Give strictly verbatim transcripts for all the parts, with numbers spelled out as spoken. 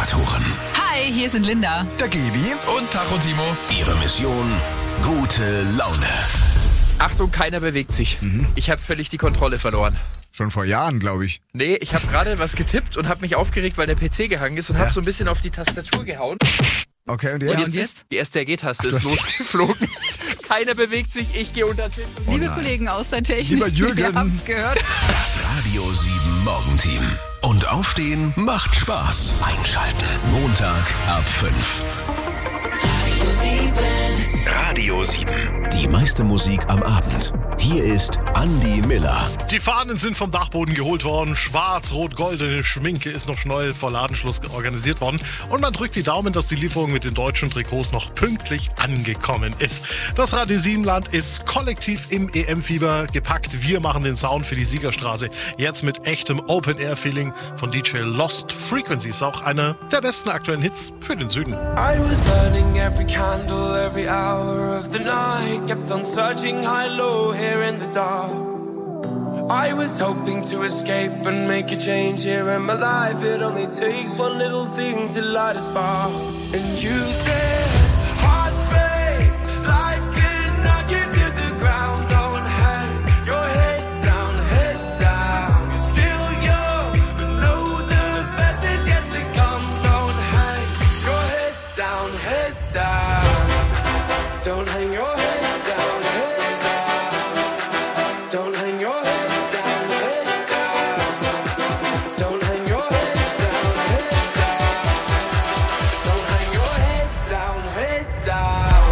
Moderatoren. Hi, hier sind Linda. Der Gebi. Und Tacho Timo. Ihre Mission: gute Laune. Achtung, keiner bewegt sich. Mhm. Ich habe völlig die Kontrolle verloren. Schon vor Jahren, glaube ich. Nee, ich habe gerade was getippt und habe mich aufgeregt, weil der P C gehangen ist und ja. habe so ein bisschen auf die Tastatur gehauen. Okay, und jetzt? Und jetzt ist die erste R G-Taste ist losgeflogen. Keiner bewegt sich, ich gehe unter den Tisch. Oh Liebe Kollegen aus der Technik, Lieber Jürgen, wir haben's gehört. Das Radio sieben Morgenteam. Und Aufstehen macht Spaß. Einschalten. Montag ab fünf. Radio sieben. Radio sieben. Die meiste Musik am Abend. Hier ist Andi Miller. Die Fahnen sind vom Dachboden geholt worden. Schwarz-rot-goldene Schminke ist noch schnell vor Ladenschluss organisiert worden. Und man drückt die Daumen, dass die Lieferung mit den deutschen Trikots noch pünktlich angekommen ist. Das Radio sieben-Land ist kollektiv im E M-Fieber gepackt. Wir machen den Sound für die Siegerstraße. Jetzt mit echtem Open-Air-Feeling von D J Lost Frequencies. Auch einer der besten aktuellen Hits für den Süden. I was burning every candle, every hour of the night. Kept on searching high-low here in the dark. I was hoping to escape and make a change here in my life. It only takes one little thing to light a spark. And you said, hearts break, life can knock you to the ground. Don't hang your head down, head down. You're still young, but know the best is yet to come. Don't hang your head down, head down. Don't hang your head down, head down. Don't hang your head down, head down. Don't hang your head down, head down. Don't hang your head down, head down.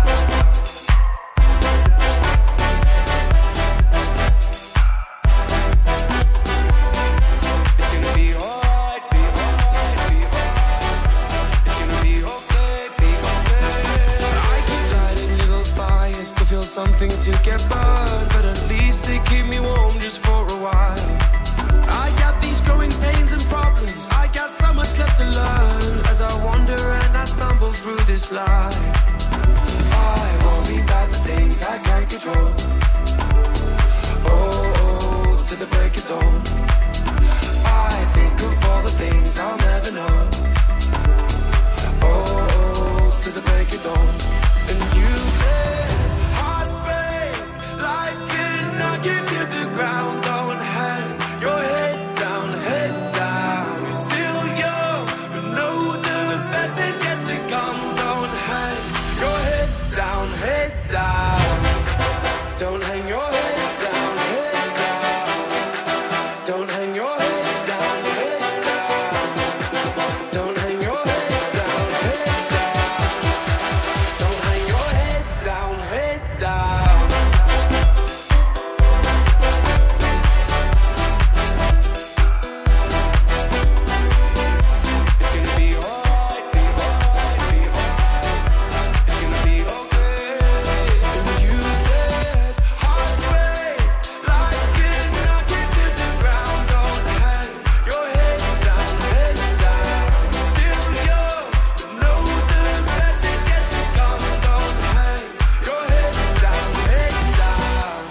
It's gonna be alright, be alright, be alright. It's gonna be okay, be okay. I keep lighting little fires, could feel something to get burned, but at least they keep me warm just for a while. I got these growing pains and problems, I got so much left to learn as I wander and I stumble through this life. I worry about the things I can't control. Oh, oh, to the break of dawn. I think of all the things I'll never know. Oh, oh, to the break of dawn. And you said, hearts break, life can knock you to the ground. Don't hang your head down, head down. You're still young, but know the best is yet to come. Don't hang your head down, head down. Don't hang your head down, head down. Don't hang your head down, head down. Don't hang your head down, head down. Don't hang your head down, head down. It's gonna be alright, be alright, be alright. It's gonna be okay. And you said, hearts break, life can knock you to the ground. Don't hang your head down, head down. Still young, but know the best is yet to come. Don't hang your head down, head down.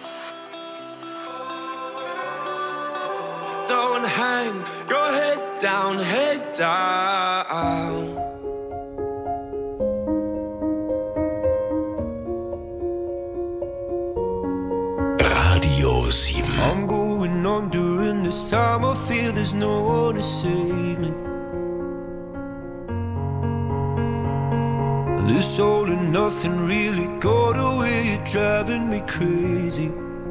Don't hang your head down, head down. Radio sieben. I'm going on during this time. I feel there's no one to save me. This all and nothing really got away. You're driving me crazy.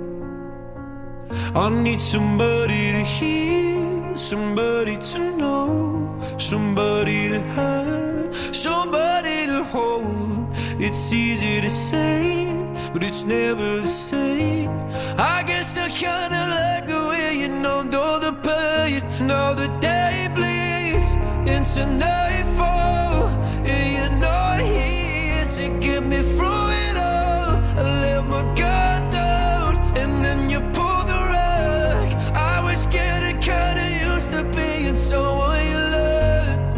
I need somebody to hear, somebody to know, somebody to have, somebody to hold. It's easy to say, but it's never the same. I guess I kinda like the way you numbed all the pain. Now the day bleeds into nightfall, and you're not here to get me through it all. I let my guard down, and then you pulled the rug. I was getting kinda used to being someone you loved.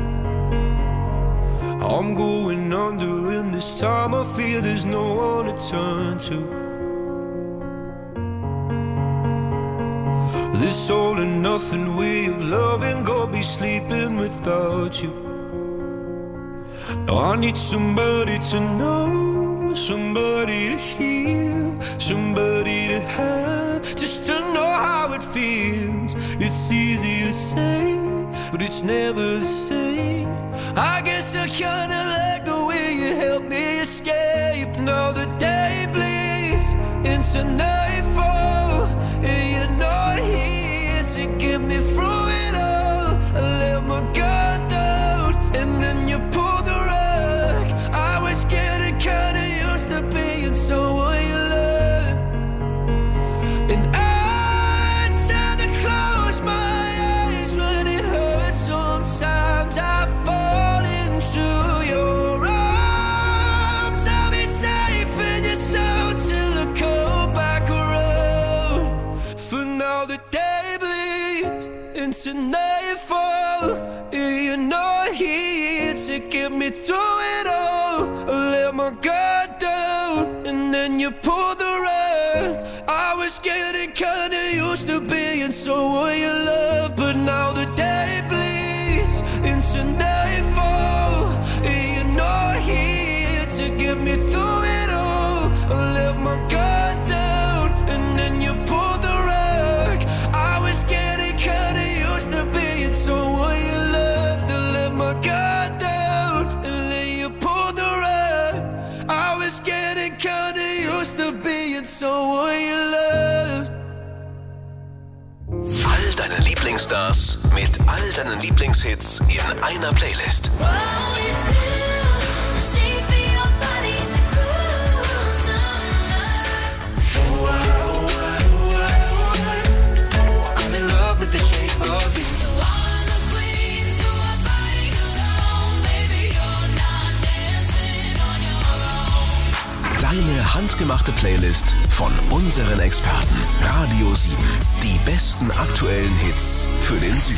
I'm going under, and this time I feel there's no one to turn to. This all and nothing way of loving, go be sleeping without you. Now I need somebody to know, somebody to hear, somebody to have, just to know how it feels. It's easy to say, but it's never the same. I guess I kinda like the way you help me escape. Now the day bleeds into nightfall, and you're not here to get me through it all. I let my guard down, and then you pulled the rug. I was getting kinda used to being someone you loved, and I tend to close my eyes when it hurts. Sometimes I fall into your arms. I'll be safe in your soul till I come back around. For now the day bleeds into nightfall, and you're not here to get me through it all. I let my guard down, and then you pulled the rug. I was getting kinda used to being someone you love, but now the day bleeds into nightfall, and you're not here to get me through it all. I let my guard down, and then you pulled the rug. I was getting kinda used to being someone you loved. I let my guard down, and then you pulled the rug. I was getting kinda used to being someone you loved. All deine Lieblingsstars mit all deinen Lieblingshits in einer Playlist. Deine handgemachte Playlist von unseren Experten. Radio sieben. Die besten aktuellen Hits für den Süden.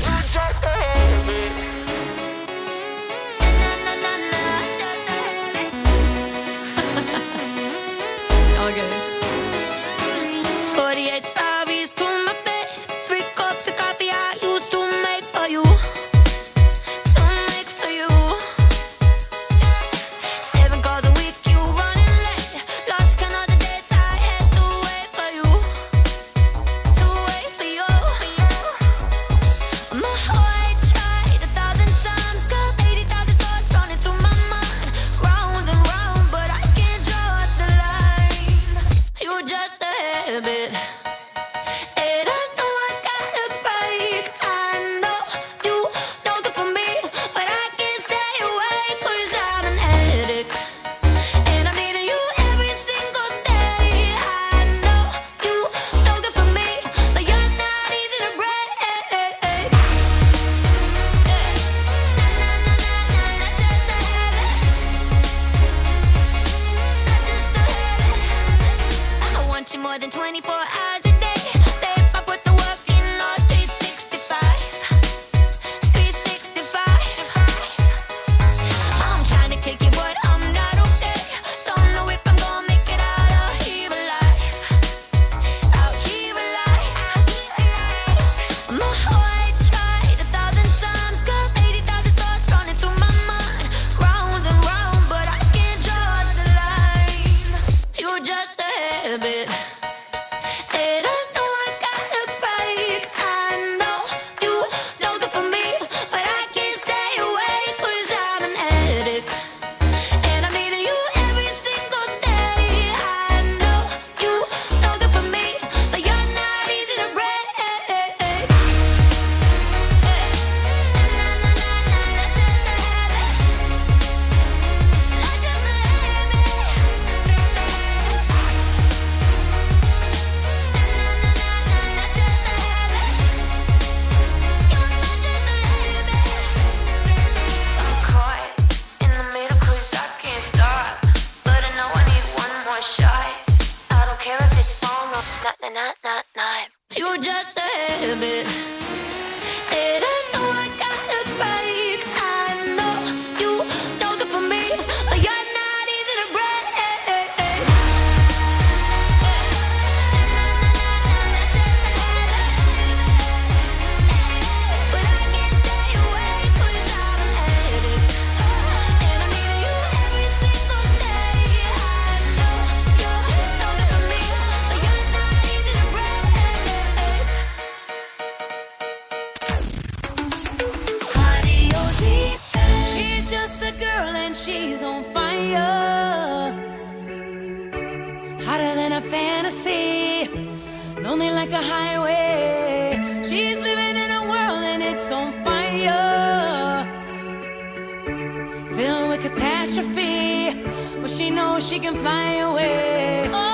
forty-eight sorries to my face. Three cups of coffee I used to make for you. To make for you. Seven calls a week, you running late. Lost count of the dates I had to wait for you. To wait for you. My heart she's on fire, hotter than a fantasy, lonely like a highway. She's living in a world and it's on fire, filled with catastrophe, but she knows she can fly away. Oh,